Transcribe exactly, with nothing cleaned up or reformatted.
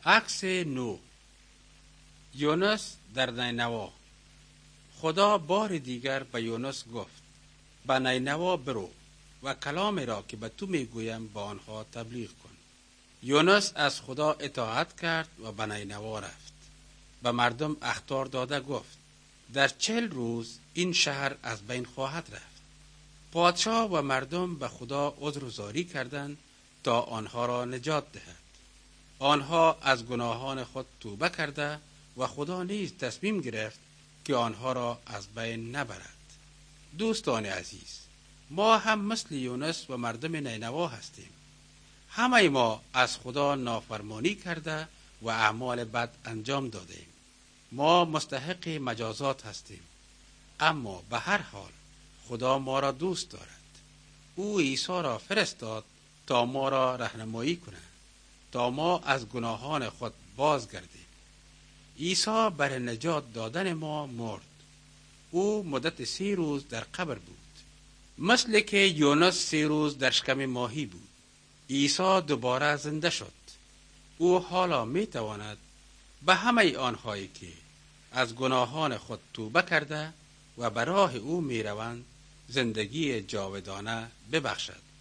عکس نو. یونس در نینوا. خدا بار دیگر به یونس گفت به نینوا برو و کلامی را که به تو میگویم با آنها تبلیغ کن. یونس از خدا اطاعت کرد و به نینوا رفت. به مردم اخطار داده گفت در چهل روز این شهر از بین خواهد رفت. پادشاه و مردم به خدا عذرگزاری کردند تا آنها را نجات دهد. آنها از گناهان خود توبه کرده و خدا نیز تصمیم گرفت که آنها را از بین نبرد. دوستان عزیز، ما هم مثل یونس و مردم نینوا هستیم. همه ما از خدا نافرمانی کرده و اعمال بد انجام دادیم. ما مستحق مجازات هستیم، اما به هر حال خدا ما را دوست دارد. او عیسی را فرستاد تا ما را راهنمایی کند، تا ما از گناهان خود بازگردیم. عیسی برای نجات دادن ما مرد. او مدت سی روز در قبر بود، مثل که یونس سی روز در شکم ماهی بود. عیسی دوباره زنده شد. او حالا می تواند به همه آنهایی که از گناهان خود توبه کرده و به راه او می روند زندگی جاودانه ببخشد.